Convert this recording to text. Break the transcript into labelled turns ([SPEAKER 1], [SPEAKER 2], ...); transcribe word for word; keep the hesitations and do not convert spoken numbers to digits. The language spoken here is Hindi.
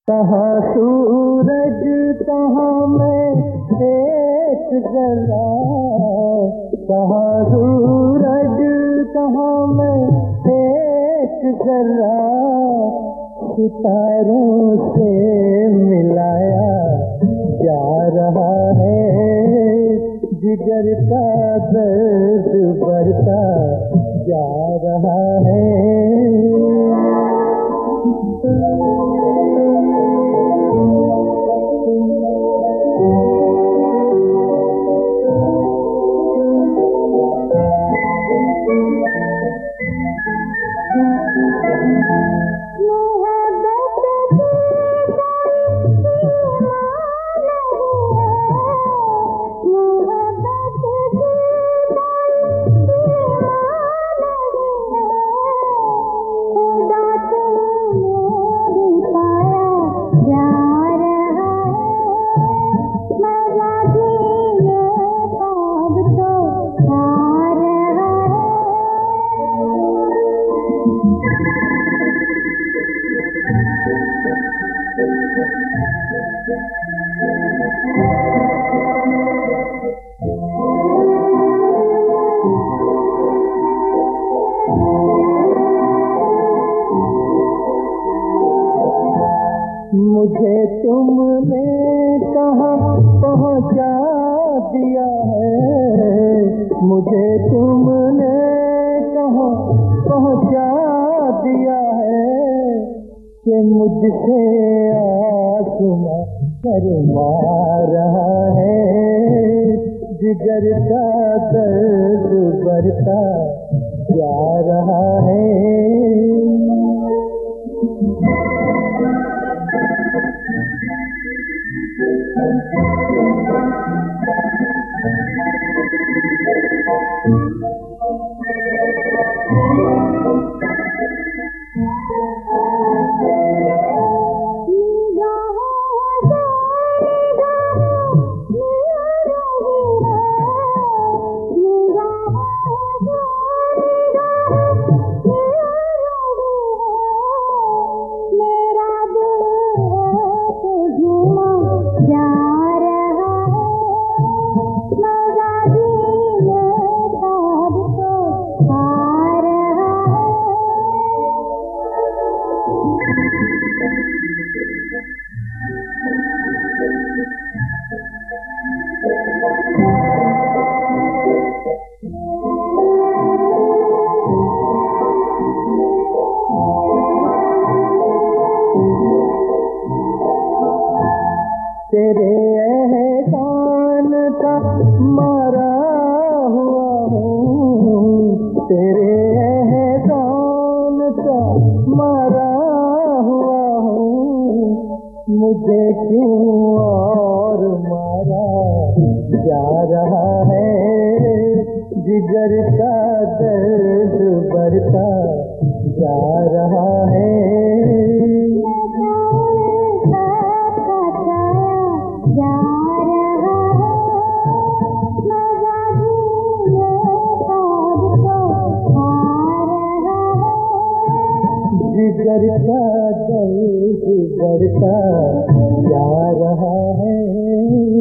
[SPEAKER 1] कहाँ सूरज कहाँ मैं एक जरा, कहाँ सूरज कहाँ मैं एक जरा, सितारों से मिलाया जा रहा है, जिगर का दर्द बढ़ता जा रहा है। मुझे तुमने कहाँ पहुँचा दिया है, मुझे तुमने कहाँ पहुँचा दिया है, कि मुझसे आसमां शर्मा रहा है, जिगर का दर्द बढ़ता जा रहा है। तेरे एहसान का मारा हुआ हूँ, तेरे एहसान का मारा हुआ हूँ, मुझे क्यों और मारा जा रहा है, जिगर का दर्द बढ़ता जा रहा है। जिगर का दर्द बढ़ता जा रहा है।